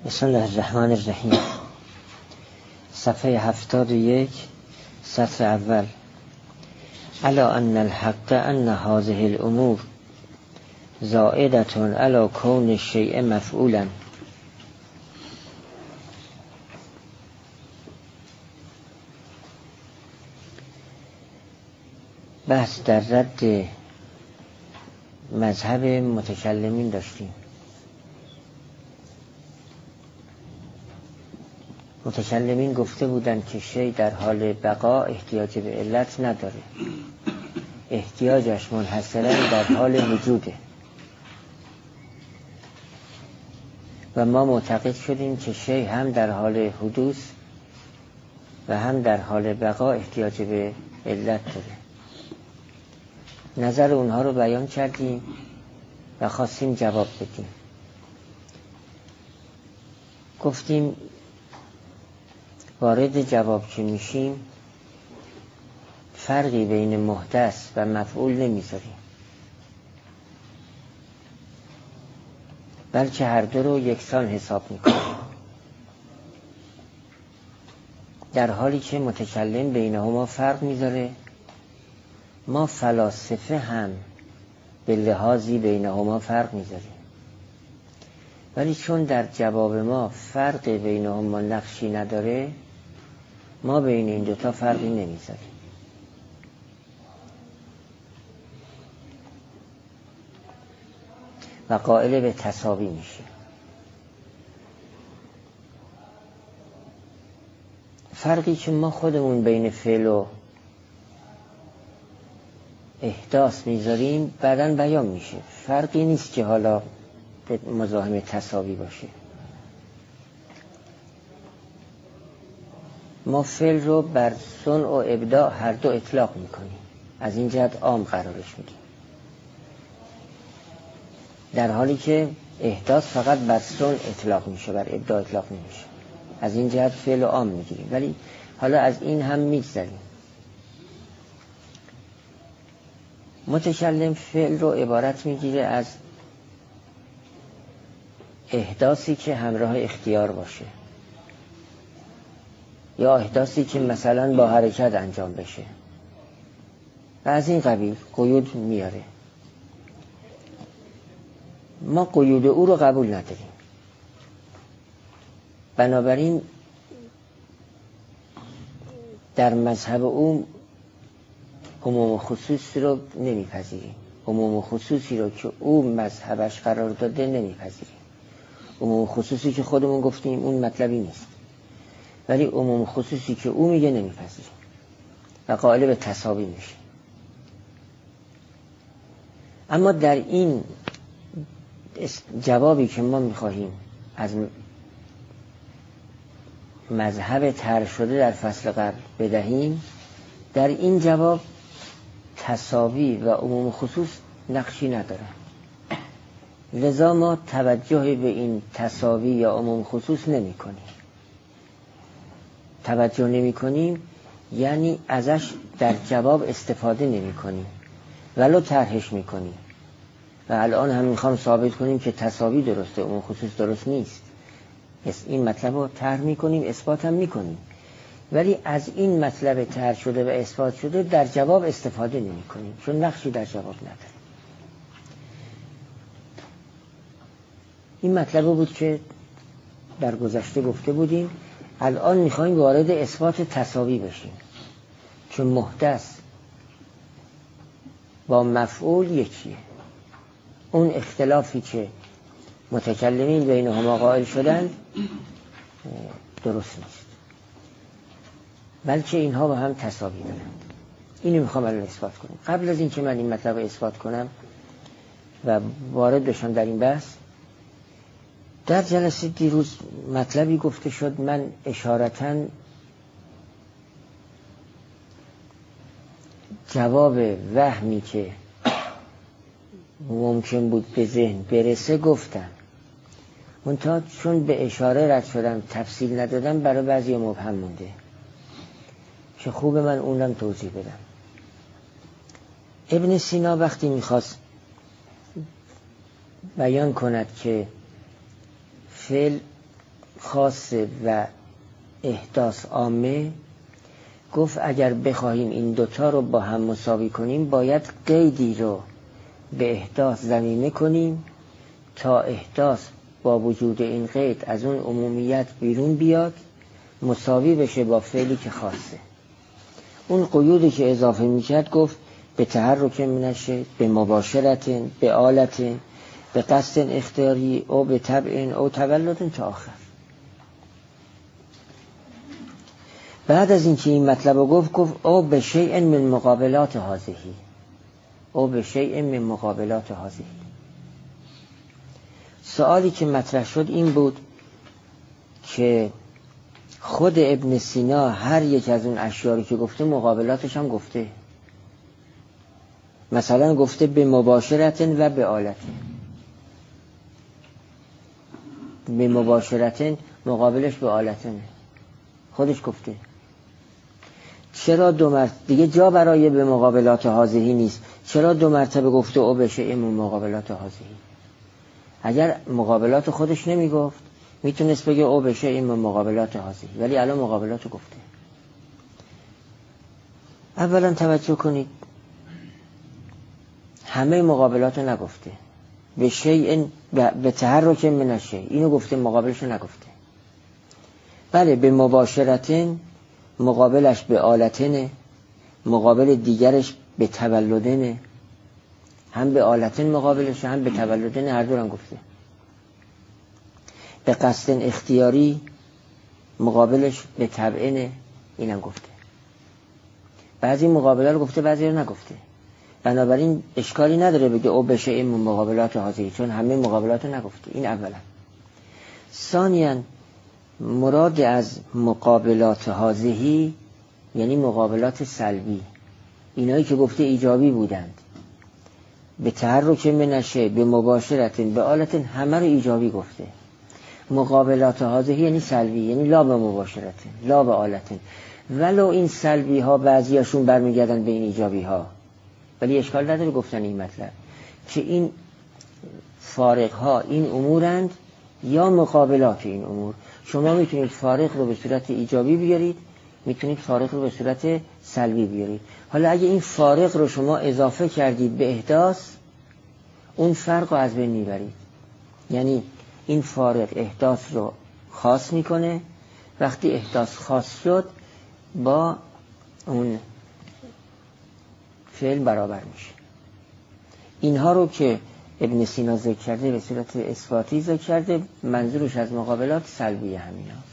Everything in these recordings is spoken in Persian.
بسم الله الرحمن الرحیم. صفحه 71 سطر اول. الا ان الحق ان هذه الامور زائدة علی کون الشیء مفعولا. بحث در رد مذهب متکلمین داشتیم. متکلمین گفته بودند که شیء در حال بقا احتیاج به علت نداره، احتیاجش منحصراً در حال وجوده و ما معتقد شدیم که شیء هم در حال حدوث و هم در حال بقا احتیاج به علت داره. نظر اونها رو بیان کردیم و خواستیم جواب بدیم. گفتیم وارد جواب که میشیم فرقی بین محدث و مفعول نمیذاریم، بلکه هر دو رو یکسان حساب میکنیم، در حالی که متکلم بینهما فرق میذاره. ما فلاسفه هم به لحاظی بینهما فرق میذاریم، ولی چون در جواب ما فرق بینهما نقشی نداره، ما بین این دوتا فرقی نمیذاریم. و قائل به تساوی میشه. فرقی که ما خودمون بین فعل و احداث میذاریم بعداً بیان میشه. فرقی نیست که حالا به مزاحم تساوی باشه. ما فعل رو بر صنع و ابداع هر دو اطلاق میکنیم، از این جهت عام قرارش میدیم، در حالی که احداث فقط بر صنع اطلاق میشه، بر ابداع اطلاق نمیشه. از این جهت فعل رو عام میگیریم، ولی حالا از این هم میگذریم. متکلم فعل رو عبارت میگیره از احداثی که همراه اختیار باشه، یا احداثی که مثلا با حرکت انجام بشه و از این قبیل قیود میاره. ما قیود او رو قبول نداریم، بنابراین در مذهب او عموم و خصوصی رو نمیپذیریم. عموم و خصوصی رو که او مذهبش قرار داده نمیپذیریم. عموم و خصوصی که خودمون گفتیم اون مطلبی نیست، ولی عموم و خصوصی که او میگه نمیپذیریم و قائل به تساوی میشه. اما در این جوابی که ما میخواهیم از مذهب طرح شده در فصل قبل بدهیم، در این جواب تساوی و عموم خصوص نقشی نداره. لذا ما توجه به این تساوی یا عموم خصوص نمی کنیم. توجه نمی کنیم یعنی ازش در جواب استفاده نمی کنیم، ولو طرحش می کنیم. و الان هم میخوام ثابت کنیم که تساوی درسته، عموم خصوص درست نیست. این مطلب رو طرح می کنیم، اثبات هم می کنیم، ولی از این مطلب طرح شده و اثبات شده در جواب استفاده نمی کنیم، چون نقشی در جواب نداره. این مطلب بود که در گذشته گفته بودیم. الان میخوایم وارد اثبات تساوی بشیم، چون محدث با مفعول یکیه. اون اختلافی که متکلمین بینهما قائل شدن درست نیست، بلکه اینها با هم تساوی دارند. اینو میخوام الان اثبات کنم. قبل از این که من این مطلب رو اثبات کنم و وارد بشم در این بحث، در جلسه دیروز مطلبی گفته شد، من اشارتاً جواب وهمی که ممکن بود به ذهن برسه گفتم، منتها چون به اشاره رد شدم تفصیل ندادم برای بعضی مبهم مونده که خوب من اونم توضیح بدم. ابن سینا وقتی میخواست بیان کند که فعل خاصه و احداث عامه، گفت اگر بخواهیم این دوتا رو با هم مساوی کنیم باید قیدی رو به احداث ضمیمه کنیم تا احداث با وجود این قید از اون عمومیت بیرون بیاد، مساوی بشه با فعلی که خاصه. اون قیودی که اضافه میکرد گفت به تحرک منشه، به مباشرت، به آلت، به قصد اختیاری او به طبع او تولد تا آخر. بعد از اینکه این مطلب رو گفت او به شیء من مقابلات هذه، او به شیء من مقابلات هذه. سوالی که مطرح شد این بود که خود ابن سینا هر یک از اون اشیاری که گفته مقابلاتش هم گفته. مثلا گفته به مباشرت و به آلت. به مباشرت مقابلش به آلتنه، خودش گفته. چرا دو مرتبه دیگه جا برای به مقابلات حاضری نیست؟ چرا دو مرتبه گفته او بشه این مقابلات حاضری؟ اگر مقابلات خودش نمی گفت میتونست بگه او بشه این مقابلات حاضری، ولی الان مقابلات گفته. اولا توجه کنید همه مقابلات نگفته. به شیء به تحرک من الشیء اینو گفته، مقابلش نگفته. بله به مباشرتن مقابلش به آلتنه، مقابل دیگرش به تولدنه. هم به آلتن مقابلش هم به تولدنه، هر دو هم گفته. به قصد اختیاری مقابلش به تبعینه، اینم گفته. بعضی مقابله رو گفته بعضی رو نگفته. بنابراین اشکالی نداره بگه او بشه این مقابلات حاضری، چون همه مقابلات رو نگفته. این اولا. ثانیاً مراد از مقابلات حاضری یعنی مقابلات سلبی، اینایی که گفته ایجابی بودند. به تحرک منشه، به مباشرت، به آلت، همه رو ایجابی گفته. مقابلات حاضری یعنی سلبی، یعنی لا به مباشرت لا به آلت، ولو این سلبی ها بعضیاشون برمیگردن به این ایجابی ها، ولی اشکال نداره گفتن این مطلب که این فارق ها این امورند یا مقابلات این امور. شما میتونید فارق رو به صورت ایجابی بیارید، میتونید فارق رو به صورت سلبی بیارید. حالا اگه این فارق رو شما اضافه کردید به احداث، اون فرق رو از بین میبرید. یعنی این فارق احداث رو خاص میکنه، وقتی احداث خاص شد با اون فعل برابر میشه. اینها رو که ابن سینا ذکر کرده به صورت اثباتی ذکر کرده، منظورش از مقابلات سلبی همین هست.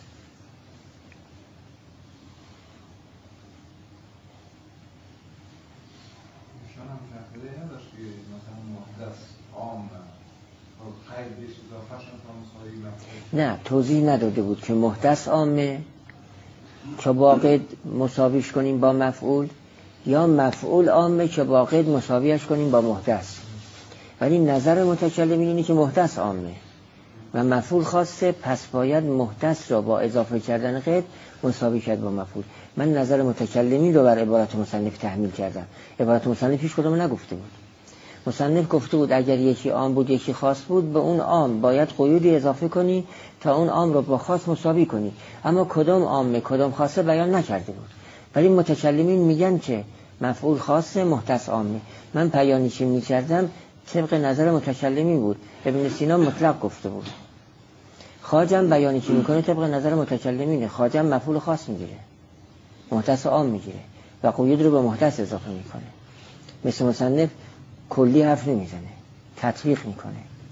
نه توضیح نداده بود که محدث عامه که باقید مساویش کنیم با مفعول، یا مفعول عامه که باقید مساویش کنیم با محدث. ولی نظر متکلمین اینه که محدث عامه و مفعول خاصه، پس باید محدث را با اضافه کردن قید مساوی کرد با مفعول. من نظر متکلمین رو بر عبارت مصنف تحمیل کردم. عبارت مصنف هیچ کدوم نگفته بود. مصنف گفته بود اگر یکی عام بود یکی خاص بود، به اون عام باید قیودی اضافه کنی تا اون عام رو با خاص مساوی کنی، اما کدام عامه کدام خاصه بیان نکرده بود. ولی متکلمین میگن که مفعول خاصه محدث عامه. من بیانی که میکردم طبق نظر متکلمین بود. ابن سینا مطلق گفته بود. خواجم بیانی که میکنه طبق نظر متکلمینه. خواجم مفعول خاص میگیره، محدث عام میگیره و قیود رو به محدث اضافه میکنه. مثل مصنف کلی حرف نمیزنه، تطبیق میکنه.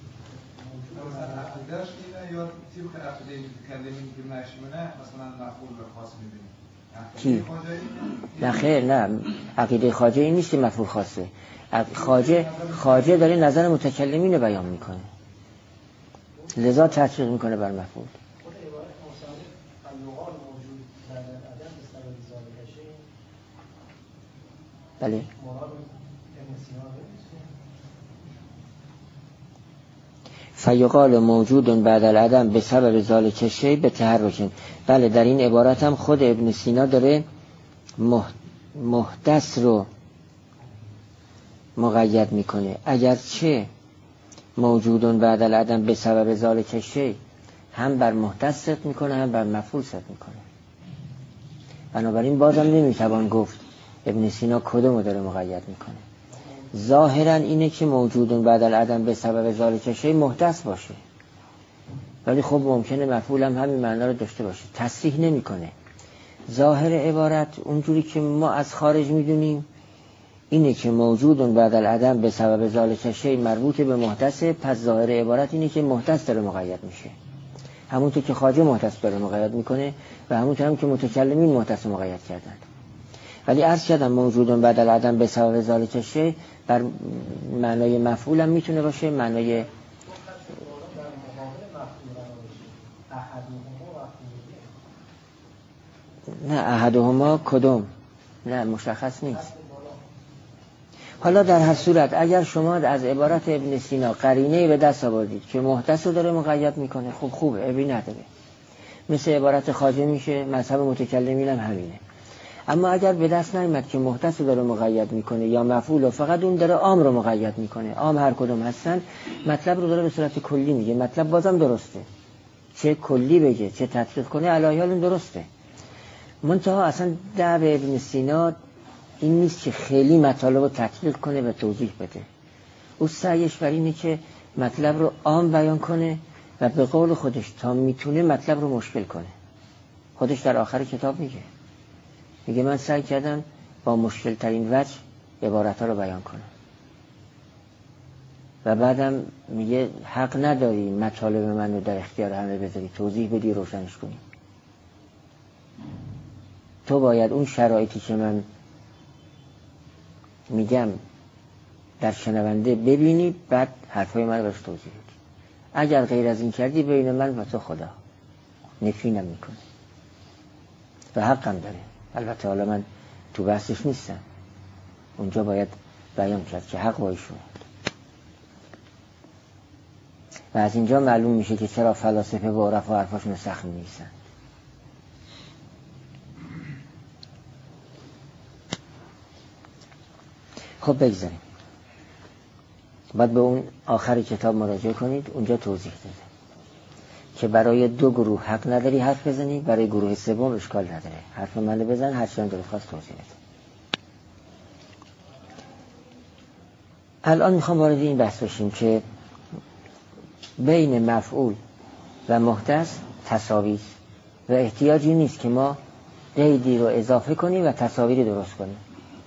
کی؟ نه خیر، نه عقیده خواجه این نیست که مفعول خاصه. خواجه داره نظر متکلمین رو بیان میکنه، لذا تطبیق میکنه بر مفعول. بله فیقال موجود بعد العدم به سبب ذالک الشیء به تحرک. بله در این عبارت هم خود ابن سینا داره محدث رو مقید میکنه. اگرچه موجود بعد العدم به سبب ذالک الشیء هم بر محدث صدق میکنه هم بر مفعول صدق میکنه. بنابراین بازم نمیتوان گفت ابن سینا کدومو داره مقید میکنه. ظاهرا اینه که موجودون بعد العدم به سبب ذالک شیء محدث باشه، ولی خب ممکنه مفعول هم همین معنا رو داشته باشه. تصریح نمیکنه. ظاهر عبارت اونجوری که ما از خارج میدونیم اینه که موجودون بعد العدم به سبب ذالک شیء مربوط به محدثه، پس ظاهر عبارت اینه که محدث داره مقید میشه، همونطور که خواجه محدث داره مقید میکنه و همونطور هم که متکلمین محدث مقید کردن. ولی عرض کردم موجودون بعد العدم به سبب ذالک شیء بر معنای مفعول هم میتونه باشه، معنای نه احدهما کدوم، نه مشخص نیست. حالا در هر صورت اگر شما از عبارت ابن سینا قرینه به دست آوردید که محدث رو داره مقید میکنه، خب خوبه، عیبی نداره. مثل عبارت خواجه میشه، مذهب متکلمین هم همینه. اما اگر به دست نیامد که محدث رو داره مقید میکنه یا مفعول، فقط اون داره عام رو مقید میکنه، عام هر کدوم هستن، مطلب رو داره به صورت کلی میگه، مطلب بازم درسته، چه کلی بگه چه تطبیق کنه علی حال درسته. منتها اصلا دعو ابن سینا این نیست که خیلی مطالب رو تطبیق کنه و توضیح بده. او سعیش بر اینه که مطلب رو عام بیان کنه و به قول خودش تا میتونه مطلب رو مشکل کنه. خودش در آخر کتاب میگه من سعی کردم با مشکل ترین وجه عبارت ها رو بیان کنم و بعدم میگه حق نداری مطالب من رو در اختیار همه بذاری، توضیح بدی، روشنش کنی. تو باید اون شرایطی که من میگم در شنونده ببینی، بعد حرفای من رو بهش توضیح بدی. اگر غیر از این کردی بین من و تو خدا نفرینم میکنه و حقم داره. البته حالا من تو بحثش نیستم، اونجا باید بیان کرد که حق با ایشون. و از اینجا معلوم میشه که چرا فلاسفه و عرفا حرفاشون سخت می‌نویسن. خب بگذاریم، بعد به اون آخر کتاب مراجعه کنید، اونجا توضیح داده که برای دو گروه حق نداری حرف بزنی، برای گروه سوم اشکال نداره حرف منو بزن، هر چند دلت خواست توضیح بده. الان میخوام وارد این بحث بشیم که بین مفعول و محدث تساوی است و احتیاجی نیست که ما قیدی رو اضافه کنیم و تساوی رو درست کنیم.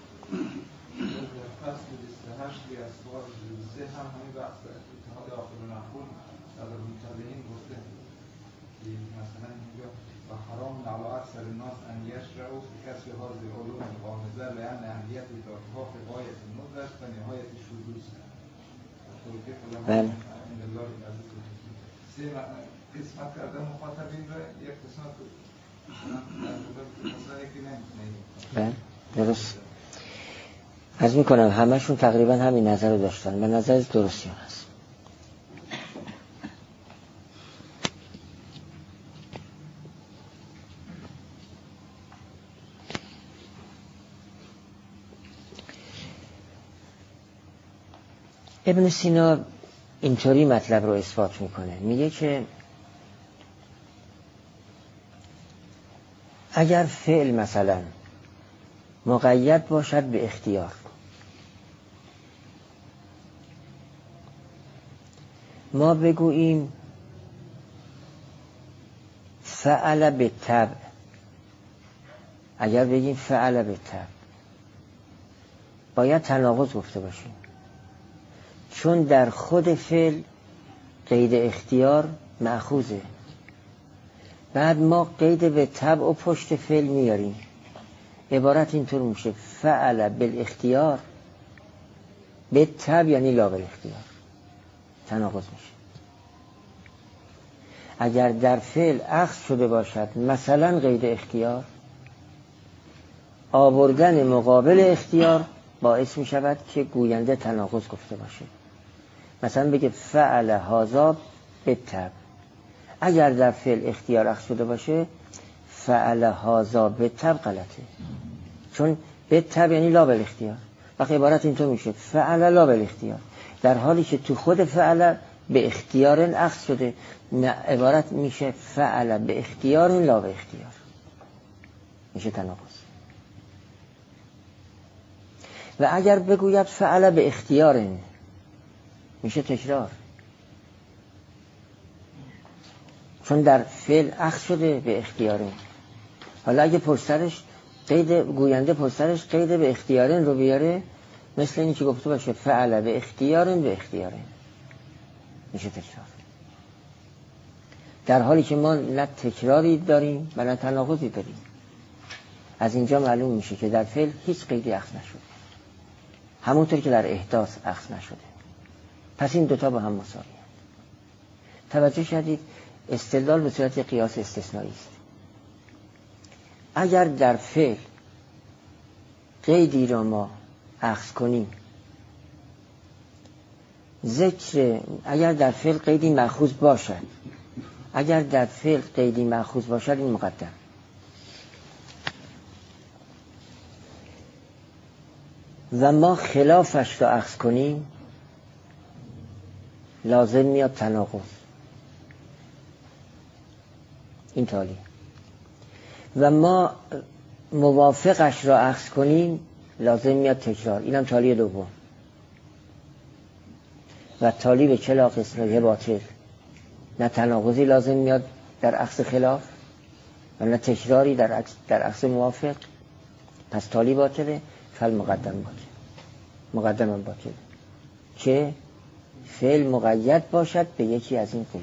بله. قسمت کرده مخاطبین را یک قسمت بله درست. عرض میکنم همشون تقریبا همین نظر رو داشتن و نظر درستی هست. ابن سینا اینطوری مطلب رو اثبات میکنه، میگه که اگر فعل مثلا مقید باشد به اختیار، ما بگوییم فعل بالطبع، اگر بگیم فعل بالطبع باید تناقض گفته باشیم، چون در خود فعل قید اختیار مأخوذه. بعد ما قید به طبع و پشت فعل میاریم، عبارت اینطور میشه فعل بالاختیار به طبع یعنی لا بالاختیار، تناقض میشه. اگر در فعل اخذ شده باشد مثلا قید اختیار، آوردن مقابل اختیار باعث می شود که گوینده تناقض گفته باشه. مثلا بگه فعل هذا بالطبع، اگر در فعل اختیار اخذ شده باشه فعل هذا بالطبع غلطه، چون بالطبع یعنی لا بالاختیار. وقتی عبارت اینطور میشه فعل لا بالاختیار، در حالی که تو خود فعل به اختیار اخذ شده، نه عبارت میشه فعل به اختیار لا به اختیار، میشه تناقض. و اگر بگوید فعل به اختیار میشه تکرار، چون در فعل اخذ شده به اختیار. حالا اگه پشترش قید گوینده پشترش قید به اختیارن رو بیاره، مثل اینی که گفته باشه فعل به اختیارن به اختیارن، میشه تکرار. در حالی که ما نه تکراری داریم و نه تناقضی داریم. از اینجا معلوم میشه که در فعل هیچ قیدی اخذ نشده، همونطور که در احداث اخذ نشده. پس این دوتا با هم مساوی هستند. توجه کردید استدلال به صورت قیاس استثنایی است. اگر در فعل قیدی را ما اخذ کنیم، اگر در فعل قیدی مأخوذ باشد، اگر در فعل قیدی مأخوذ باشد این مقدم، و ما خلافش را اخذ کنیم لازم میاد تناقض، این تالی. و ما موافقش را اخذ کنیم لازم میاد تکرار، اینم تالی دوم. و تالی به چلا قسمه باطل، نه تناقضی لازم میاد در اخذ خلاف و نه تکراری در اخذ موافق. پس تالی باطله، فعل مقدم باطل، مقدم باطل که فعل مقید باشد به یکی از این قیود.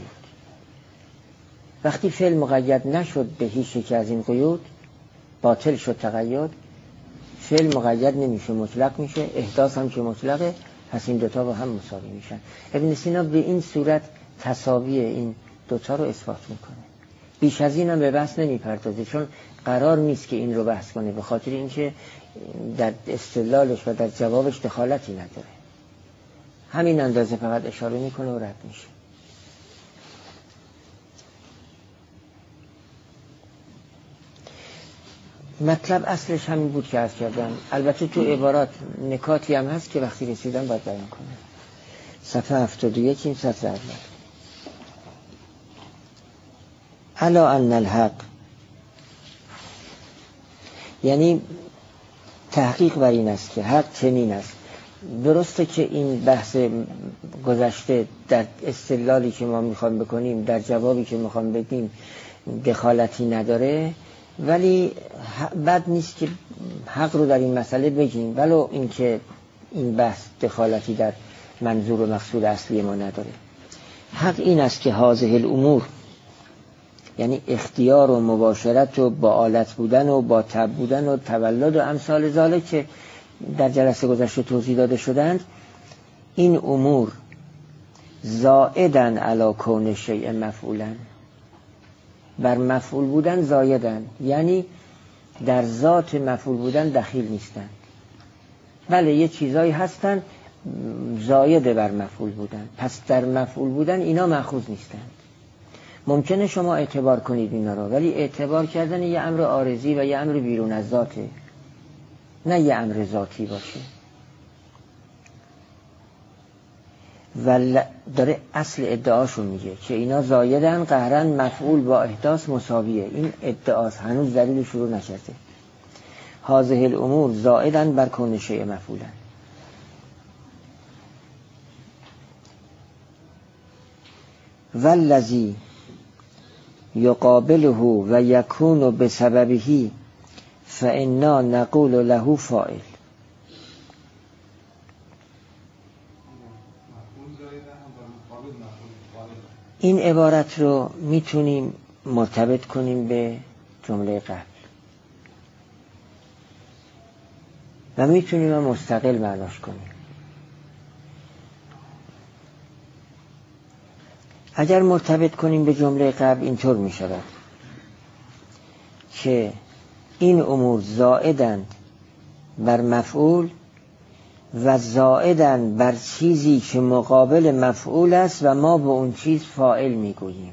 وقتی فعل مقید نشد به هیچ یکی از این قیود، باطل شد تقید. فعل مقید نمیشه، مطلق میشه. احداث هم که مطلقه، پس این دوتا با هم مساوی میشن. ابن سینا به این صورت تساوی این دوتا رو اثبات میکنه. بیش از این هم به بحث نمیپردازه، چون قرار نیست که این رو بحث کنه، به خاطر اینکه در استدلالش و در جوابش دخالتی نداره. همین اندازه فقط اشاره میکنه و رد میشه. مطلب اصلش همین بود که عرض کردم. البته تو عبارات نکاتی هم هست که وقتی رسیدم باید بیان کنم. صفحه 71 این سطر اول. الا ان الحق، یعنی تحقیق بر این است که حق چنین است. درسته که این بحث گذشته در استدلالی که ما میخوام بکنیم، در جوابی که میخوام بدیم دخالتی نداره، ولی بد نیست که حق رو در این مسئله بگیم، ولو اینکه این بحث دخالتی در منظور و مقصود اصلی ما نداره. حق این است که هذه الامور، یعنی اختیار و مباشرت و با آلت بودن و با تب بودن و تولد و امثال ذالک که در جلسه گذشته توضیح داده شدند، این امور زائدن علی کون شیء مفعولا، بر مفعول بودن زایدن، یعنی در ذات مفعول بودن دخیل نیستن. بله یه چیزایی هستن زایده بر مفعول بودن، پس در مفعول بودن اینا مأخوذ نیستن. ممکنه شما اعتبار کنید اینا رو، ولی اعتبار کردن یه امر عارضی و یه امر بیرون از ذاته، نه یه امر ذاتی باشه. و داره اصل ادعاشو میگه که اینا زایدن قهرن، مفعول با احداث مساویه. این ادعاست، هنوز دلیل شروع نشده. هذه الامور زائدن بر کون شیء مفعولا. والذی یقابله و یکون بسببه فانا نقول له فاعل. این عبارت رو میتونیم مرتبط کنیم به جمله قبل و میتونیم مستقل معناش کنیم. اگر مرتبط کنیم به جمله قبل اینطور میشود که این امور زائدن بر مفعول و زائدن بر چیزی که مقابل مفعول است و ما به اون چیز فاعل میگوییم.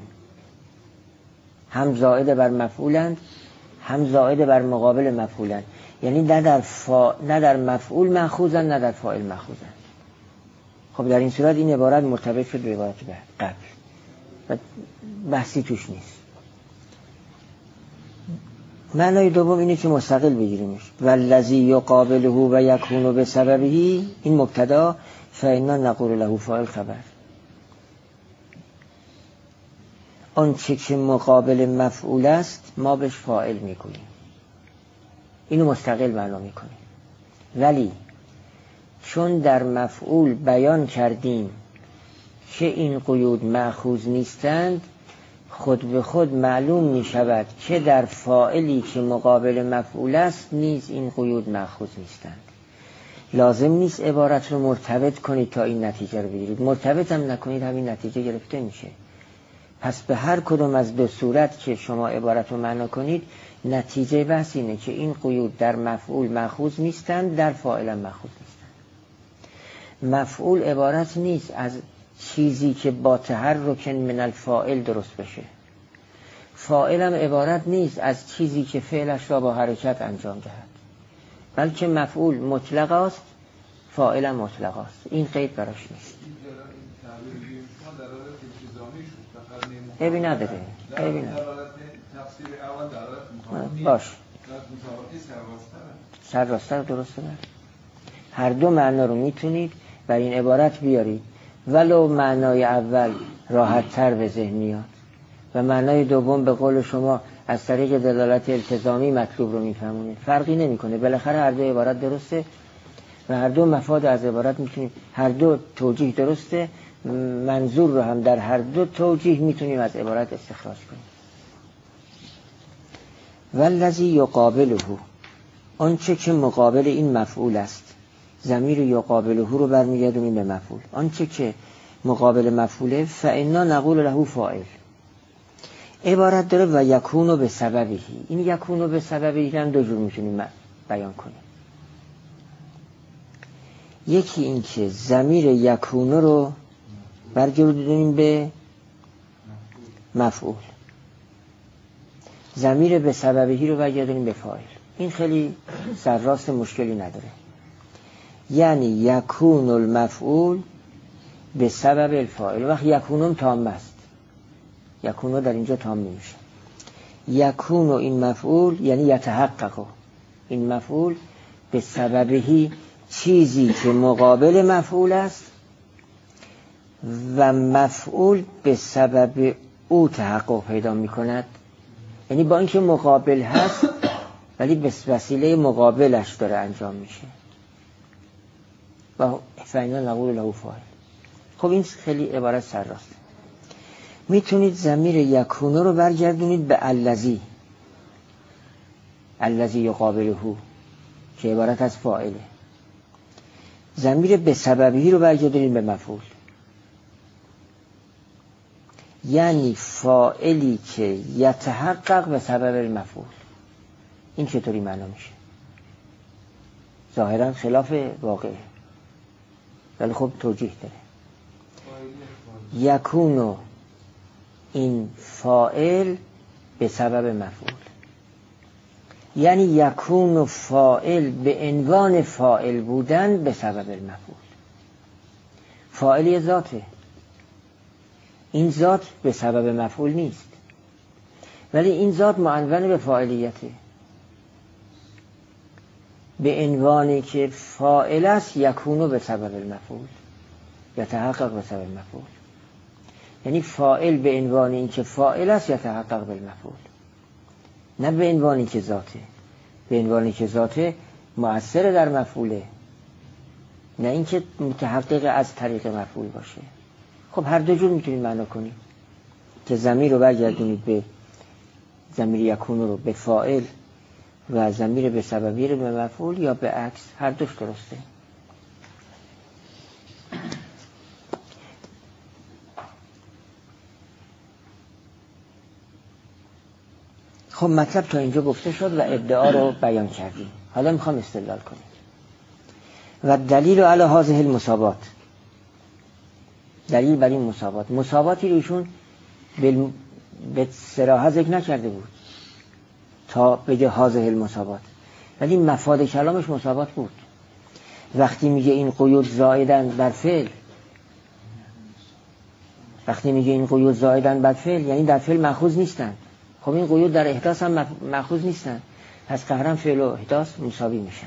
هم زائد بر مفعولند، هم زائد بر مقابل مفعولند، یعنی نه در مفعول مأخوذند نه در فاعل مأخوذند. خب در این صورت این عبارت مرتبط شد به عبارت قبل و بحثی توش نیست. معنای دوم اینه که مستقل بگیریمش. والذی یقابله و یکون بسببه، این مبتدا، فإنا نقول له فاعل خبر. آن چه که مقابل مفعول است ما بهش فاعل میگوییم. اینو مستقل معنا میکنیم. ولی چون در مفعول بیان کردیم که این قیود مأخوذ نیستند، خود به خود معلوم می شود که در فاعلی که مقابل مفعول است نیز این قیود مأخوذ نیستند. لازم نیست عبارت رو مرتبط کنید تا این نتیجه رو بگیرید. مرتبط هم نکنید همین نتیجه گرفته میشه. پس به هر کدوم از دو صورت که شما عبارت رو معنا کنید، نتیجه بحث اینه که این قیود در مفعول مأخوذ نیستند، در فاعل هم مأخوذ نیستند. مفعول عبارت نیست از چیزی که با تحرک من الفاعل درست بشه. فاعل هم عبارت نیست از چیزی که فعلش را با حرکت انجام دهد. بلکه مفعول مطلق است، فاعل هم مطلق است. این قید براش نیست. عیبی نداره. باش. سر راستر درسته. هر دو معنا رو میتونید بر این عبارت بیارید، ولو معنای اول راحت تر به ذهن میاد و معنای دوم به قول شما از طریق دلالت التزامی مطلوب رو میفهمونید. فرقی نمیکنه، بالاخره هر دو عبارت درسته و هر دو مفاد از عبارت میتونید، هر دو توجیه درسته، منظور رو هم در هر دو توجیه میتونیم از عبارت استخراج کنیم. والذی یقابله، آنچه که مقابل این مفعول است. ضمیر یقابله رو برمیگردونیم به مفعول. آنچه که مقابل مفعوله، فإنا نقول له فاعل. عبارت داره و یکونو به سببه. این یکونو به سببه هم دو جور میتونیم بیان کنیم. یکی این که ضمیر یکونو رو برگردونیم به مفعول، ضمیر به سببه رو برگردونیم به فاعل. این خیلی سرراست، مشکلی نداره. یعنی یکون المفعول به سبب الفاعل. وقت یکونم تام است، یکونو در اینجا تام نمیشه. یکونو این مفعول یعنی یتحقق، این مفعول به سببهی، چیزی که مقابل مفعول است و مفعول به سبب او تحقق پیدا می کند. یعنی با اینکه مقابل هست ولی به وسیله مقابلش داره انجام میشه. و فإنا نقول له فاعل. خب این خیلی عبارت سرراسته. میتونید ضمیر یکونه رو برگردونید به الذی، الذی یقابله که عبارت از فاعله. ضمیر به سببی رو برگردونید به مفعول، یعنی فاعلی که یتحقق به سبب المفعول. این چطوری معنا میشه؟ ظاهرا خلاف واقعه ولی خب توجیه داره. یکونو این فاعل به سبب مفعول، یعنی یکونو فاعل به عنوان فاعل بودن به سبب المفعول. فاعلی ذاته، این ذات به سبب مفعول نیست ولی این ذات معنون به فاعلیته. به عنوانی که فاعل است یکونو به سبب المفعول، یتحقق به سبب المفعول. یعنی فاعل به عنوان این که فاعل است یتحقق بالمفعول، نه به عنوانی که ذاته. به عنوانی که ذاته مؤثر در مفعوله، نه اینکه متحقق از طریق مفعول باشه. خب هر دو جور میتونید معنا کنید که ضمیر رو برگردونید به ضمیر یکون رو به فاعل و ضمیر به سببی رو به مفعول، یا به عکس، هر دوش درسته. خب مطلب تا اینجا گفته شد و ادعا رو بیان کردیم. حالا میخوام استدلال کنیم. و دلیل علی هذه المساوات، دلیل بر این مساوات، مساواتی رو ایشون به صراحت ذکر نکرده بود تا بگه هذه المساوات، ولی مفاد کلامش مساوات بود. وقتی میگه این قیود زائدن بر فعل وقتی میگه این قیود زائدن بر فعل یعنی در فعل مأخوذ نیستن. خب این قیود در احداث هم مأخوذ نیستن، پس قهرن فعل و احداث مساوی میشن.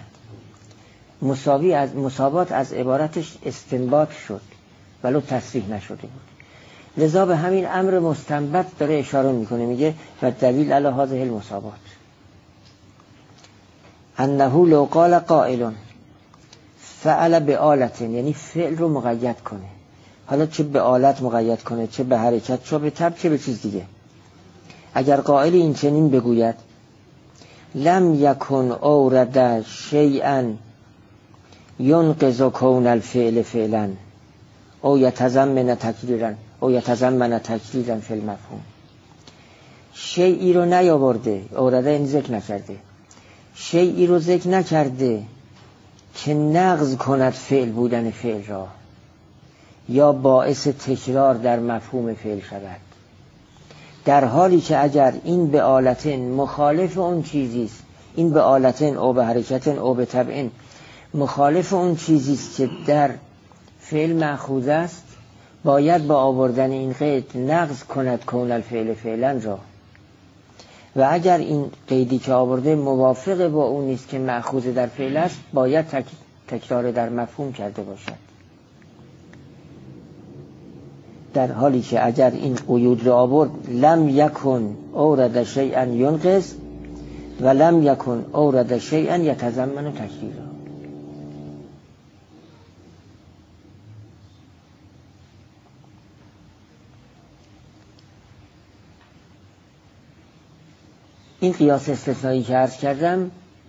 مساوات از عبارتش استنباط شد ولو تصریح نشده بود. لذا به همین امر مستنبط داره اشاره میکنه، میگه و دلیل علی هذه المساوات انه لو قال قائل فعل بآلة، یعنی فعل رو مقید کنه، حالا چه به آلت مقید کنه، چه به حرکت، چه به تب، چه به چیز دیگه. اگر قائل این چنین بگوید لم یکن اورد شیئا ینقض کون الفعل فعلا او یتضمن تکریرا فی المفهوم، شیئی رو نیاورده، اورده این ذکر نکرده، شیئی رو ذکر نکرده که نقض کند فعل بودن فعل را یا باعث تکرار در مفهوم فعل شود، در حالی که اگر این به آلتن مخالف اون چیزیست، این به آلتن او به حرکتن او به تبعن مخالف اون چیزیست که در فعل مأخوذ است، باید با آوردن این قید نقض کند کون الفعل فعلا را، و اگر این قیدی که آورده موافق با اون نیست که مأخوذ در فعل است، باید تکرار در مفهوم کرده باشد. در حالی که اگر این قیود را آورد لم یکن اورد شیئا ینقض و لم یکن اورد شیئا یتضمن تکریرا. این قیاس استثنایی که عرض کردم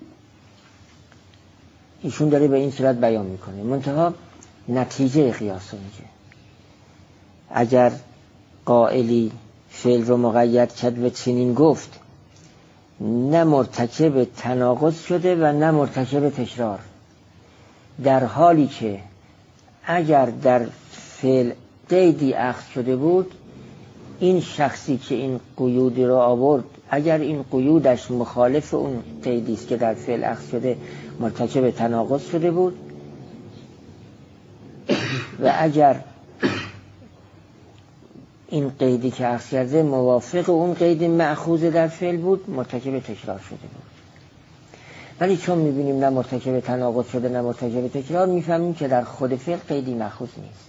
ایشون داره به این صورت بیان میکنه، منتها نتیجه قیاس رو میگه. اگر قائلی فعل رو مقید کرد و چنین گفت، نه مرتکب تناقض شده و نه مرتکب تکرار، در حالی که اگر در فعل قیدی اخذ شده بود، این شخصی که این قیود رو آورد اگر این قیودش مخالف اون قیدی است که در فعل اخذ شده، مرتکب تناقض شده بود، و اگر این قیدی که اخذ کرده موافق اون قید مأخوذ در فعل بود، مرتکب تکرار شده بود. ولی چون میبینیم نه مرتکب تناقض شده نه مرتکب تکرار، میفهمیم که در خود فعل قیدی مأخوذ نیست.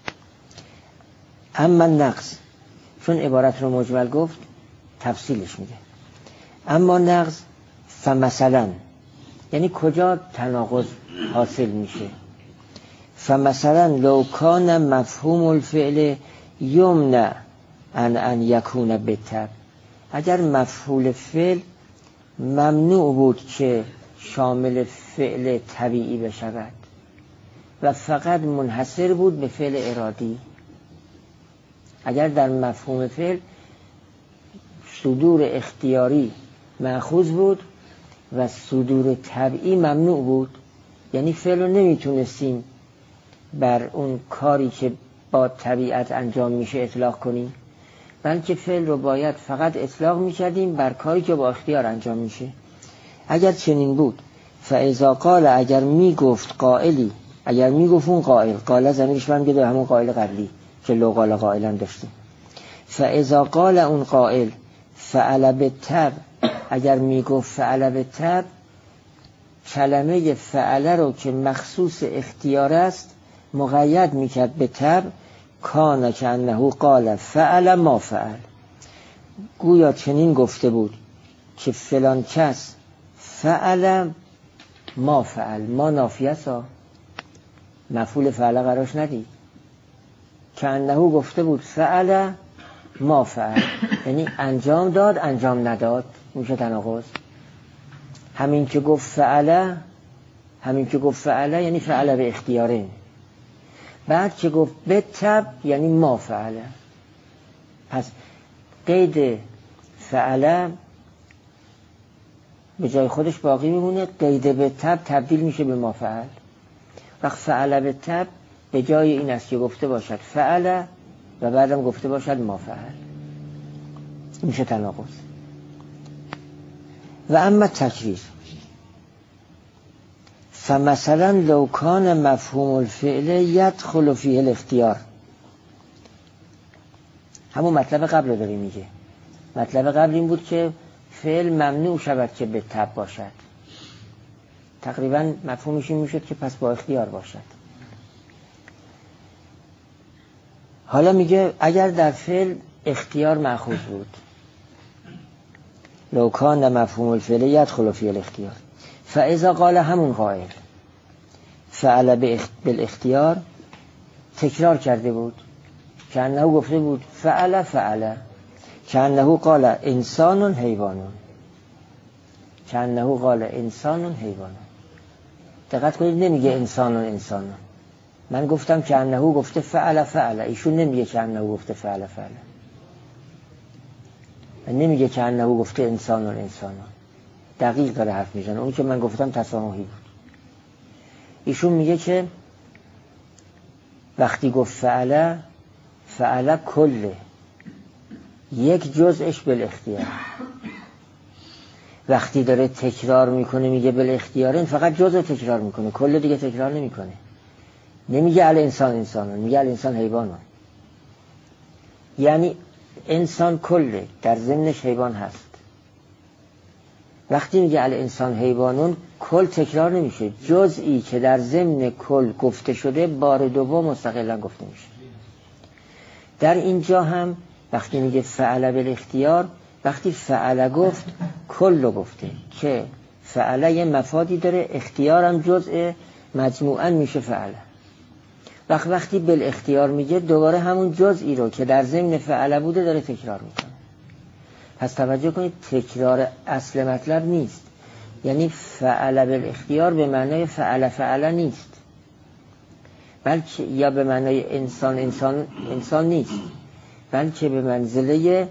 اما نقض، چون عبارت رو مجمل گفت تفصیلش میده. اما نقض فمثلا، یعنی کجا تناقض حاصل میشه؟ فمثلا لو کان مفهوم الفعل یمنع ان یکون بالتبع، اگر مفعول فعل ممنوع بود که شامل فعل طبیعی بشود و فقط منحصر بود به فعل ارادی، اگر در مفهوم فعل صدور اختیاری مأخوذ بود و صدور طبعی ممنوع بود، یعنی فعل رو نمیتونستیم بر اون کاری که با طبیعت انجام میشه اطلاق کنیم، بلکه فعل رو باید فقط اطلاق میکردیم بر کاری که با اختیار انجام میشه. اگر چنین بود، فاذا قال، اگر میگفت قائلی، اگر میگفت اون قائل، قال ضمیرش برمیگرده به همون قائل قبلی که لو قال قائلا داشتیم، فاذا قال اون قائل فعل بالتبع، اگر میگفت فعل بالتبع، کلمه فعل رو که مخصوص اختیار است مقید میکرد به تبع، کان که انه قال فعل ما فعل، گویا چنین گفته بود که فلان کس فعل ما فعل، ما نافیه سا مفعول فعل قراش ندید، که انه گفته بود فعل ما فعل، یعنی انجام داد انجام نداد، میشه تناقض. همین که گفت فعل یعنی فعل به اختیاره، بعد که گفت به تبع یعنی ما فعل. پس قید فعل به جای خودش باقی میمونه، قید به تبع تبدیل میشه به ما فعل. وقت فعل به تبع به جای این است که گفته باشد فعل و بعدم گفته باشد ما فعل، میشه تناقض. و اما تکریر، فمثلا لو کان مفهوم الفعل یدخل فیه الاختیار، همون مطلب قبل رو داره میگه. مطلب قبل این بود که فعل ممنوع شود که به تبع باشد. تقریبا مفهومش این میشد که پس با اختیار باشد. حالا میگه اگر در فعل اختیار مأخوذ بود، لو کان مفهوم الفعل یدخل فی الاختیار، فاذا قال همون قائل فعل بالاختیار، تکرار کرده بود که انه گفته بود فعل که انه قال انسان حیوان، که انه قال انسان حیوان. دقت کنید نمیگه انسان. من گفتم که انه گفته فعل، ایشون نمیگه که انه گفته فعل. نمیگه که انه گفته انسان. دقیق داره حرف میزنه. اون که من گفتم تسامحی بود. ایشون میگه که وقتی گفت فعل کله، یک جزءش بالاختیار. وقتی داره تکرار میکنه میگه بالاختیار، این فقط جزء تکرار میکنه، کل دیگه تکرار نمیکنه. نمیگه ال انسان، میگه ال انسان حیوان. یعنی انسان کله، در ضمنش حیوان هست. وقتی میگه ال انسان حیوانون، کل تکرار نمیشه، جزئی که در ضمن کل گفته شده بار دوم مستقلا گفته میشه. در اینجا هم وقتی میگه فعل بالاختیار، وقتی فعل گفت کل رو گفته که فعل یه مفادی داره، اختیارم جزء مجموعاً میشه فعل. وقتی بالاختیار میگه دوباره همون جزئی رو که در ضمن فعل بوده داره تکرار میکنه. پس توجه کنید تکرار اصل مطلب نیست. یعنی فعل بالاختیار به معنای فعل نیست، بلکه یا به معنای انسان نیست، بلکه به منزله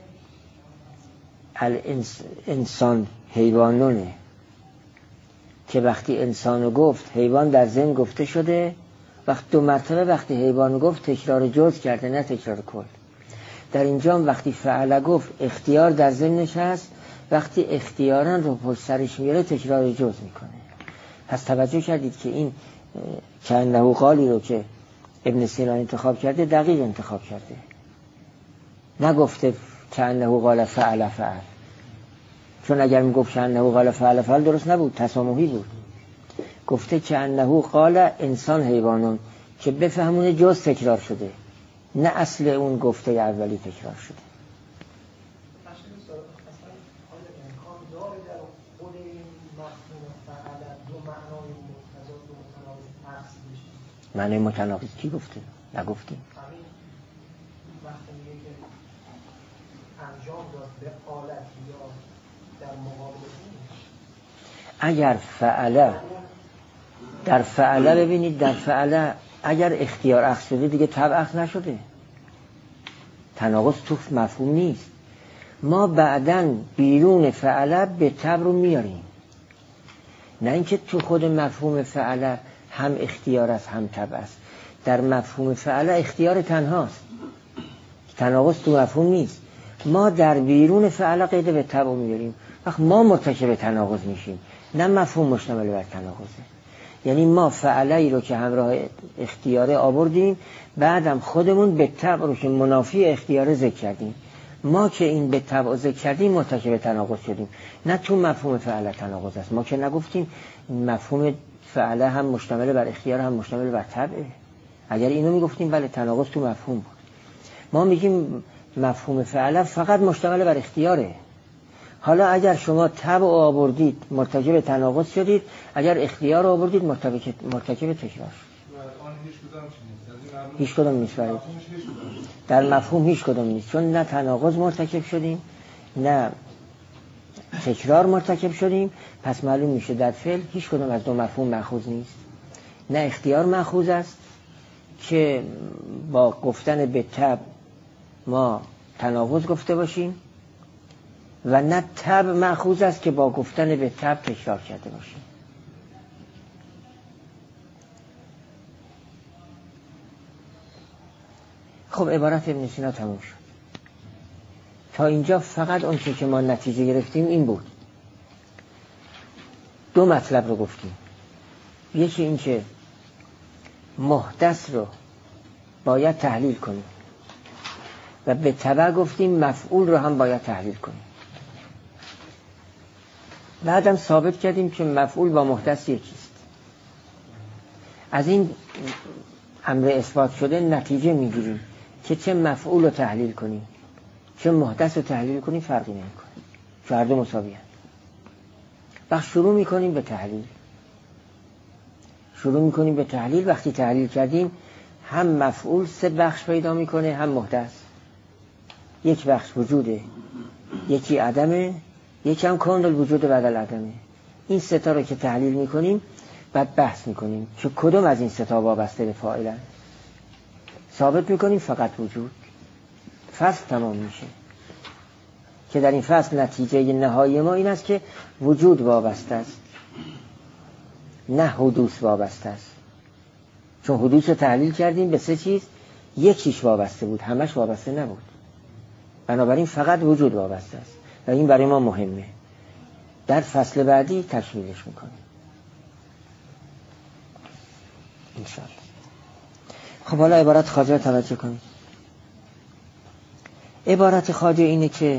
انسان حیوانونه که وقتی انسانو گفت حیوان در ضمن گفته شده. وقتی دو مرتبه وقتی حیوانو گفت تکرار جز کرده، نه تکرار کل. در اینجا هم وقتی فعل گفت اختیار در ضمنش هست، وقتی اختیارا رو پشت سرش میاره تکرار جز میکنه. پس توجه کردید که این که انه قالی رو که ابن سینا انتخاب کرده دقیق انتخاب کرده. نگفته که انه قال فعل، چون اگر میگفت که انه قال فعل درست نبود، تسامحی بود. گفته که انه قال انسان حیوانون که بفهمونه جز تکرار شده، نه اصل اون گفته اولی تکرار شده. معنی متناقض کی گفته؟ نگفتیم. وقتی میگه که انجام داد به حالت یا در مقابل اگر فعله در فعله، ببینید در فعله اگر اختیار اخذ شده دیگه تبع اخذ نشده، تناقض تو مفهوم نیست. ما بعداً بیرون فعله به تبع رو میاریم، نه اینکه تو خود مفهوم فعله هم اختیار است هم تبع است. در مفهوم فعله اختیار تنهاست، تناقض تو مفهوم نیست. ما در بیرون فعله قید به تبع میاریم، وقت ما مرتکب تناقض میشیم، نه مفهوم مشتمل بر تناقضه. یعنی ما فعله ای رو که همراه اختیاره آوردیم، بعدم خودمون به تبع رو که منافی اختیاره ذکر کردیم. ما که این به تبع ذکر کردیم مرتکب تناقض شدیم، نه تو مفهوم فعله تناقض است. ما که نگفتیم مفهوم فعله هم مشتمل بر اختیار هم مشتمل بر تبعه. اگر اینو میگفتیم بله تناقض تو مفهوم بود. ما میگیم مفهوم فعله فقط مشتمل بر اختیاره. حالا اگر شما تبع آوردید مرتکب تناقض شدید، اگر اختیار آوردید مرتکب تکرار شد. هیچ کدام نیست. در مفهوم هیچ کدام نیست، چون نه تناقض مرتکب شدیم نه تکرار مرتکب شدیم. پس معلوم میشه در فعل هیچ کدام از دو مفهوم مأخوذ نیست. نه اختیار مأخوذ است که با گفتن به تبع ما تناقض گفته باشیم، و نه تبع مأخوذ است که با گفتن به تبع تکرار کرده باشیم. خب عبارت ابن سینا تموم شد. تا اینجا فقط اون چه که ما نتیجه گرفتیم این بود. دو مطلب رو گفتیم. یکی این که محدث رو باید تحلیل کنیم. و به تبع گفتیم مفعول رو هم باید تحلیل کنیم. بعدم ثابت کردیم که مفعول با محدث یکیست. از این امر اثبات شده نتیجه میگیریم که چه مفعول رو تحلیل کنیم چه محدث رو تحلیل کنیم فرقی نمیکنه، چون هر دو مساوی هستند. وقت شروع میکنیم به تحلیل. وقتی تحلیل کردیم هم مفعول 3 بخش پیدا میکنه، هم محدث. یک بخش وجوده، یکی عدمه، یکی هم کامل الوجود بعد العدمه. این 3 تا رو که تحلیل میکنیم بعد بحث میکنیم که کدوم از این 3 تا وابسته به فاعلن. ثابت میکنیم فقط وجود. فصل تمام میشه که در این فصل نتیجه نهایی ما این است که وجود وابسته است، نه حدوث وابسته است. چون حدوث رو تحلیل کردیم به 3 چیز، یکیش وابسته بود، همش وابسته نبود. بنابراین فقط وجود وابسته است و این برای ما مهمه. در فصل بعدی تکمیلش میکنیم انشاءالله. خب حالا عبارت خواجه رو توجه کنید. عبارت خواجه اینه که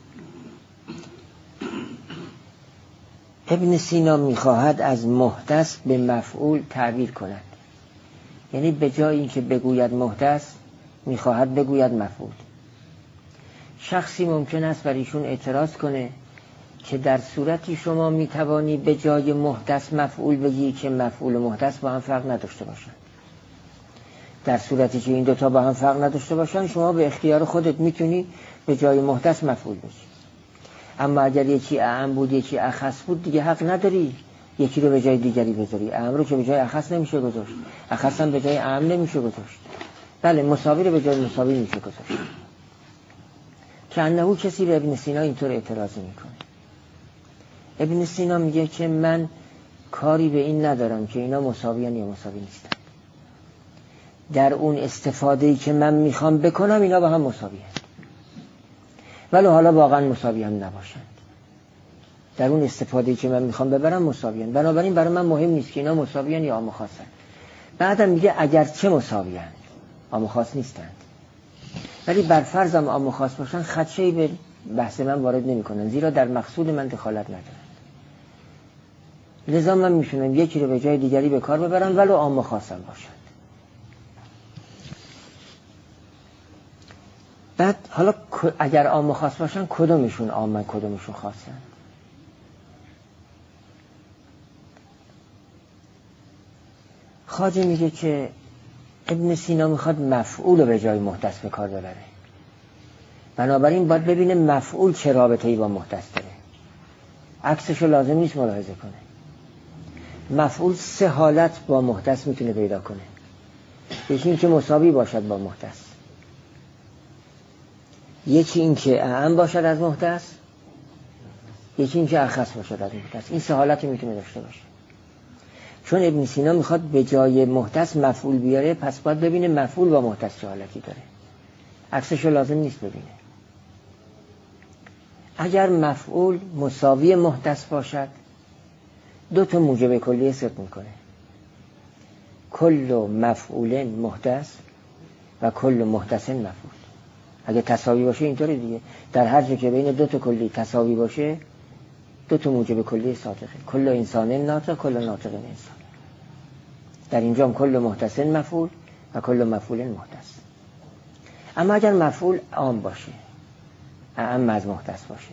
ابن سینا میخواهد از محدث به مفعول تعبیر کند. یعنی به جای اینکه بگوید محدث میخواهد بگوید مفعول. شخصی ممکن است بر ایشون اعتراض کنه که در صورتی شما میتوانی به جای محدث مفعول بگی که مفعول و محدث با هم فرق نداشته باشند. در صورتی که این دوتا با هم فرق نداشته باشند شما به اختیار خودت میتونی به جای محدث مفعول بگی. اما اگر یکی اعم بود یکی اخص بود دیگه حق نداری یکی رو به جای دیگری بذاری. اعم رو که به جای اخص نمیشه گذاشت، اخص هم به جای اعم نمیشه گذاشت. بله مساوی رو به جای مساوی میشه گذاشت. که انهو کسی به ابن سینا اینطور اعتراض میکنه. ابن سینا میگه که من کاری به این ندارم که اینا مساویان یا مساوی نیستن. در اون استفاده‌ای که من میخوام بکنم اینا با هم مساوی هست، ولی حالا واقعا مساوی هم نباشند. در اون استفاده‌ای که من میخوام ببرم مساویان. بنابراین برای من مهم نیست که اینا مساویان یا عام خاصن. بعدم میگه اگر چه مساویان عام خاص نیستند، ولی بر فرضم عام خاص باشن خدشه‌ای به بحث من وارد نمی‌کنن، زیرا در مقصود من دخالت ندارن. لذا من میتونم یکی رو به جای دیگری به کار ببرم ولو عام خاصم باشند. بعد حالا اگر عام خاص باشن کدومشون عامن کدومشون خاصن؟ خواجه میگه که ابن سینا میخواد مفعول رو به جای محدث به کار ببره. بنابراین باید ببینه مفعول چه رابطه‌ای با محدث داره. عکسش رو لازم نیست ملاحظه کنه. مفعول 3 حالت با محدث میتونه پیدا کنه. یکی این که مساوی باشد با محدث، یکی این که اعم باشد از محدث، یکی این که اخص باشد از محدث. این 3 حالت میتونه داشته باشه. چون ابن سینا میخواد به جای محدث مفعول بیاره، پس باید ببینه مفعول با محدث چه حالتی داره. عکسش رو لازم نیست ببینه. اگر مفعول مساوی محدث باشد 2 تا موجب کلیه صدق میکنه. کل مفعول محدث و کل محدث مفعول. اگه تساوی باشه اینطوره دیگه، در هر جا که بین 2 تا کلی تساوی باشه 2 تا موجب کلیه صادقه. کل انسان ناطق، کل ناطق انسان. در اینجا هم کل محدث مفعول و کل مفعول محدث. اما اگر مفعول عام باشه، اعم از محدث باشه،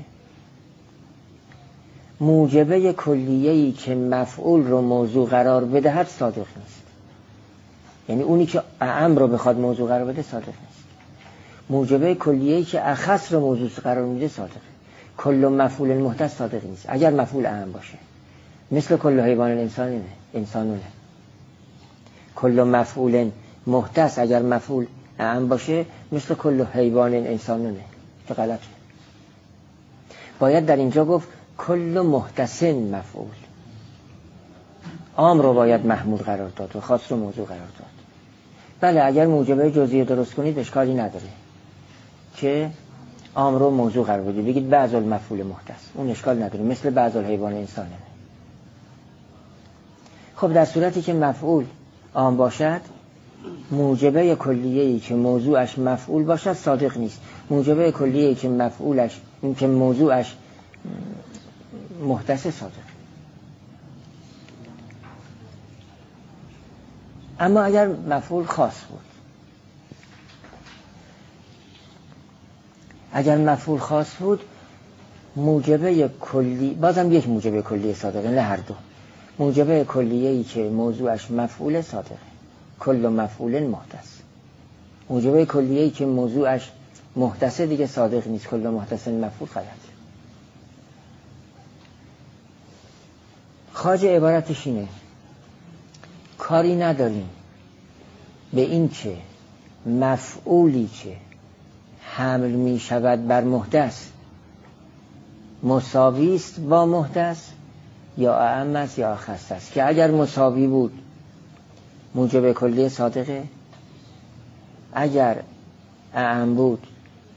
موجبه کلیه‌ای که مفعول رو موضوع قرار بدهد صادق نیست. یعنی اونی که اعم رو بخواد موضوع قرار بده صادق نیست. موجبه کلیه‌ای که اخص رو موضوع قرار میده صادقه. کل مفعول محدث صادق نیست اگر مفعول اعم باشه. مثل کل حیوان انسانونه. کل مفعول محدث اگر مفعول اعم باشه مثل کل حیوان انسانونه. که غلطه. باید در اینجا گفت کل محدث مفعول. عام رو باید محمول قرار داد و خاص رو موضوع قرار داد. بله اگر موجبه جزئیه درست کنید اشکالی نداره که عام رو موضوع قرار بدید، بگید بعض المفعول محدث، اون اشکال نداره، مثل بعض الحیوان انسانه. خب در صورتی که مفعول عام باشد موجبه کلیه‌ای که موضوعش مفعول باشد صادق نیست. موجبه کلیه‌ای که مفعولش این که موضوعش محدث صادق. اما اگر مفعول خاص بود، اگر مفعول خاص بود موجبه کلی، بازم یک موجبه کلی صادقه، نه هر دو. موجبه کلیه‌ای که موضوعش مفعول صادقه، کل مفعول محدث. موجبه کلیه‌ای که موضوعش محدثه دیگه صادق نیست، کل محدث مفعول غلط. خواجه عبارتش اینه: کاری نداریم به این که مفعولی که حمل می شود بر محدث مساوی است با محدث یا اعم است یا اخص است، که اگر مساوی بود موجب کلی صادقه، اگر اعم بود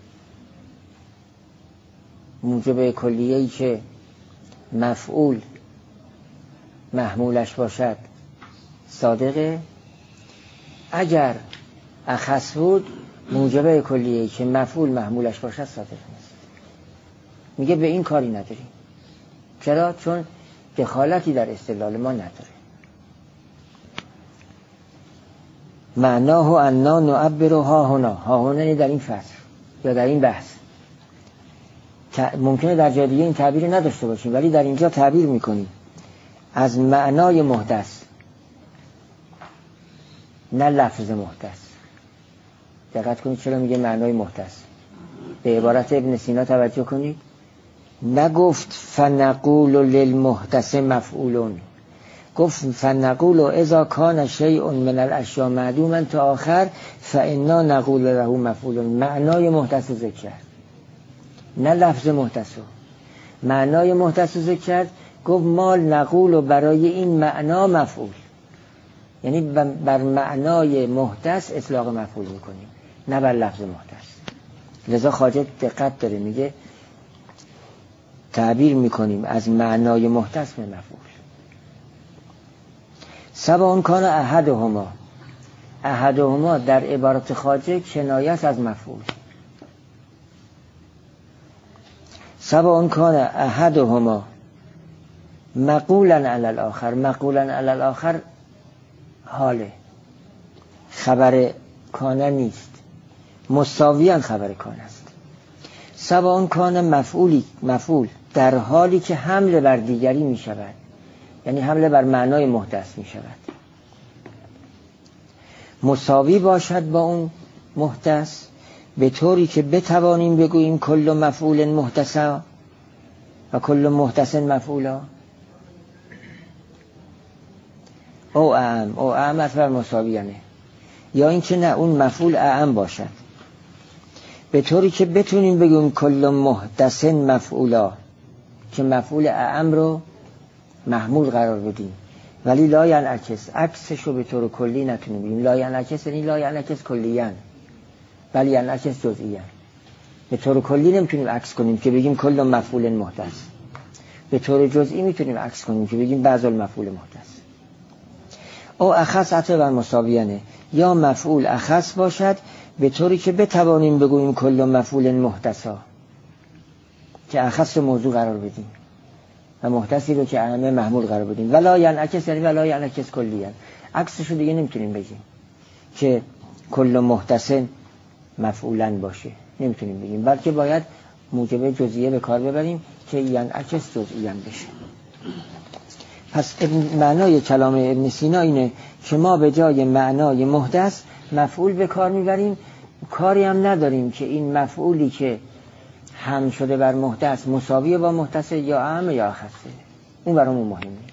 موجب کلیه‌ای که مفعول محمولش باشد صادقه، اگر اخص بود موجب کلیه‌ای که مفعول محمولش باشد صادق نیست. میگه به این کاری نداریم. چرا؟ چون دخالتی در استدلال ما نداره. معناه انا نعبر ها هنا، ها هنا در این فصل یا در این بحث. ممکنه در جای دیگه این تعبیر نداشته باشیم، ولی در اینجا تعبیر میکنیم از معنای محدث، نه لفظ محدث. دقت کنید چرا میگه معنای محدث. به عبارت ابن سینا توجه کنید. نگفت فنقول للمحدث مفعولون، گفت فنقول اذا کان شیء من الاشیاء معدوما تا آخر فانا نقول له مفعولون. معنای محدث ذکر کرد، نه لفظ محدث. معنای محدث ذکر کرد، گفت ما نقول برای این معنا مفعول، یعنی بر معنای محدث اطلاق مفعول میکنیم، نه بر لفظ محدث. لذا خواجه دقت داره، میگه تعبیر میکنیم از معنای محدث به مفعول. سواء کان احدهما، احدهما در عبارت خواجه کنایه از مفعول. سواء کان احدهما مقولا علی الاخر، مقولا علی الاخر حاله، خبر کانه نیست، مساویاً خبر کانه است. سواء کان مفعول در حالی که حمله بر دیگری می شود، یعنی حمله بر معنای محدث می شود، مساوی باشد با اون محدث به طوری که بتوانیم بگوییم کل مفعول محدثا و کل محدث مفعولا، او اعم اصلا مساویانه، یا اینکه نه اون مفعول اعم باشد به طوری که بتونیم بگوییم کل محدث مفعولا، که مفعول اعم رو محمول قرار بدیم، ولی لا ینعکس، عکسش رو به طور کلی نتونیم بگیم. لا ینعکس یعنی لا ینعکس کلیاً، ولی ینعکس جزئیاً. به طور کلی نمیتونیم عکس کنیم که بگیم کل مفعول محدث، به طور جزئی میتونیم عکس کنیم که بگیم بعض المفعول محدث. او اخص عطف بر مساویانه، یا مفعول اخص باشد به طوری که بتوانیم بگوییم کل مفعول محدثا، که اخص موضوع قرار بدیم و محدثی رو که اعم محمول قرار بدیم. ولا ینعکس یعنی ولا ینعکس کلیاً، عکسش رو دیگه نمیتونیم بگیم که کل محدث مفعولاً باشه، نمیتونیم بگیم، بلکه باید موجب جزئیه به کار ببریم که ینعکس جزئیاً بشه. پس معنای کلام ابن سینا اینه که ما به جای معنای محدث مفعول به کار میبریم، کاری هم نداریم که این مفعولی که هم شده بر محدث مساوی با محدث یا اعم یا اخصه، اون برامون مهم نیست.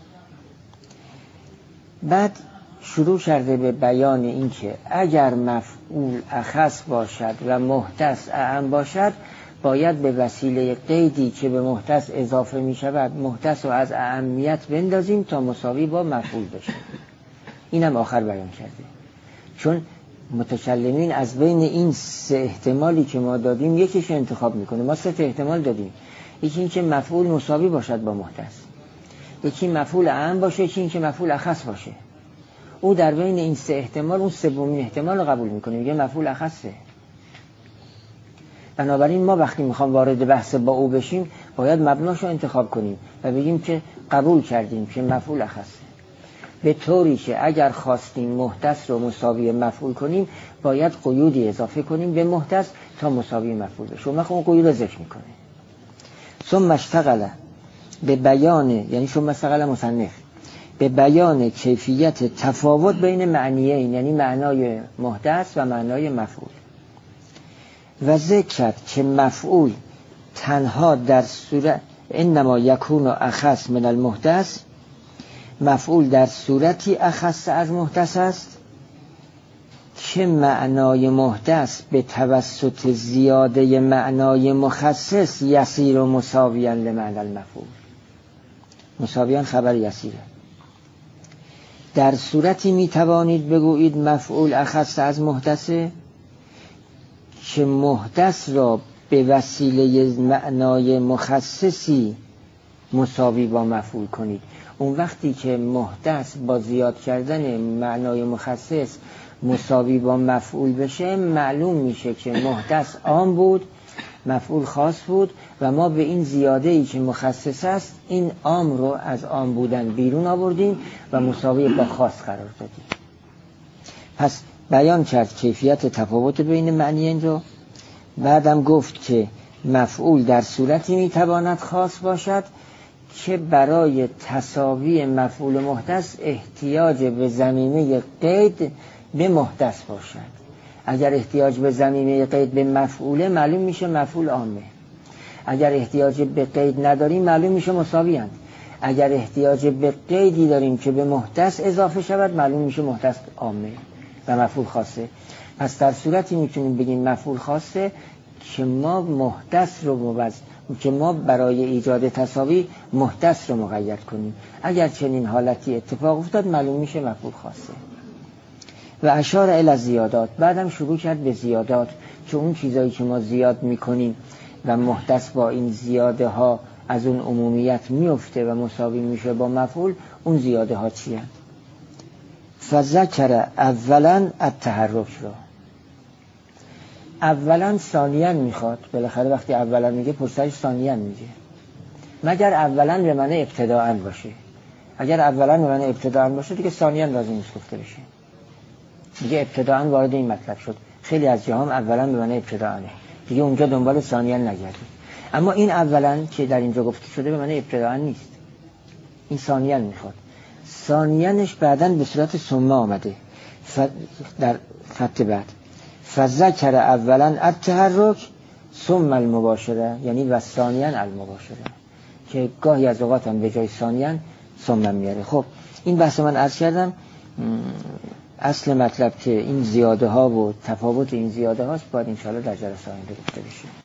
بعد شروع کرده به بیان این که اگر مفعول اخص باشد و محدث اعم باشد، باید به وسیله قیدی که به محدث اضافه می شود محدث رو از اهمیت بندازیم تا مساوی با مفعول بشه. اینم آخر بیان کرده، چون متکلمین از بین این سه احتمالی که ما دادیم یکیش انتخاب میکنه. ما سه احتمال دادیم، یکی این که مفعول مساوی باشد با محدث، یکی مفعول اعم باشه، یکی این که مفعول اخص باشه. او در بین این سه احتمال اون سومین احتمال رو قبول میکنه، میگه مفعول اخصه. بنابراین ما وقتی میخوام وارد بحث با او بشیم باید مبناشو انتخاب کنیم و بگیم که قبول کردیم که مفعول اخصه، به طوری که اگر خواستیم محدث رو مساوی مفعول کنیم باید قیودی اضافه کنیم به محدث تا مساوی مفعول بشه. اون اون قیود رو ذکر میکنه. ثم اشتغل به بیان، یعنی ثم اشتغل مصنف به بیان کیفیت تفاوت بین معنیین، یعنی معنای محدث و معنای مفعول، و ذکر کرد که مفعول تنها در صورت انما یکون اخص من المحدث، مفعول در صورتی اخص از محدث است که معنای محدث به توسط زیاده معنای مخصص یصیر و مساویاً لمعنی المفعول. مساویاً خبر یصیره. در صورتی می توانید بگویید مفعول اخص از محدثه که محدث را به وسیله معنای مخصصی مساوی با مفعول کنید. اون وقتی که محدث با زیاد کردن معنای مخصص مساوی با مفعول بشه معلوم میشه که محدث عام بود، مفعول خاص بود و ما به این زیاده ای که مخصص است این عام رو از عام بودن بیرون آوردیم و مساوی با خاص قرار دادیم. پس بیان کرد کیفیت تفاوت بین معنیین رو. بعدم گفت که مفعول در صورتی میتواند خاص باشد که برای تساوی مفعول محدث احتیاج به ضمیمه قید به محدث باشد. اگر احتیاج به ضمیمه قید به مفعوله معلوم میشه مفعول عامه. اگر احتیاج به قید نداریم معلوم میشه مساوی اند. اگر احتیاج به قیدی داریم که به محدث اضافه شود معلوم میشه محدث عامه و مفعول خاصه. پس در صورتی میتونیم بگیم مفعول خاصه که ما محدث رو که ما برای ایجاد تساوی محدث رو مقید کنیم. اگر چنین حالتی اتفاق افتاد معلوم میشه مفعول خاصه. و اشار الی زیادات، بعدم شروع کرد به زیادات که اون چیزایی که ما زیاد میکنیم و محدث با این زیاده ها از اون عمومیت میفته و مساوی میشه با مفعول، اون زیاده ها چیه؟ فذکر اولا التحرک رو. اولا ثانیا میخواد، بالاخره وقتی اولا میگه پرسش ثانیا میگه، مگر اولا به معنی ابتداءً باشه. اگر اولا به معنی ابتداءً باشه دیگه ثانیا لازم نیست گفته بشه، دیگه ابتداءً وارد این مطلب شد. خیلی از جاها هم اولا به معنی ابتداءًه، دیگه اونجا دنبال ثانیا نگردید. اما این اولا که در اینجا گفته شده به معنی ابتداءً نیست، این ثانیا میخواد. ثانیانش بعداً به صورت ثم آمده در خط بعد. فذکر اولا التحرک ثم المباشره، یعنی و ثانیا المباشره، که گاهی از اوقات هم به جای ثانیا ثم میاره. خب این بحث من عرض کردم. اصل مطلب که این زیاده ها و تفاوت این زیاده هاست باید انشاءالله در جلسه آینده گفته بشه.